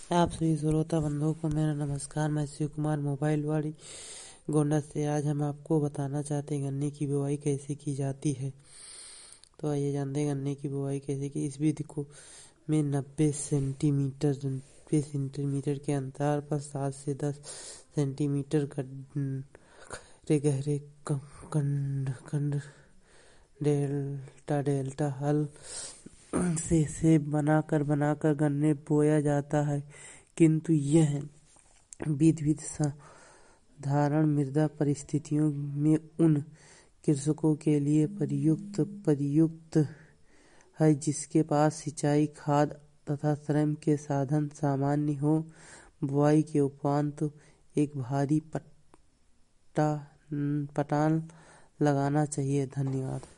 आप सभी श्रोता बंधुओं को मेरा नमस्कार। मैं शिव कुमार मोबाइलवाड़ी गोंडा से। आज हम आपको बताना चाहते हैं गन्ने की बुवाई कैसे की जाती है। तो आइए जानते हैं गन्ने की बुवाई कैसे की। इस विधि को में 90 सेंटीमीटर के अंतराल पर 7 से 10 सेंटीमीटर गहरे गहरे खंड डेल्टा हल से बनाकर गन्ने बोया जाता है, किंतु यह विधि साधारण मृदा परिस्थितियों में उन कृषकों के लिए प्रयुक्त है जिसके पास सिंचाई, खाद तथा श्रम के साधन सामान्य हो। बुआई के उपरांत एक भारी पटान लगाना चाहिए। धन्यवाद।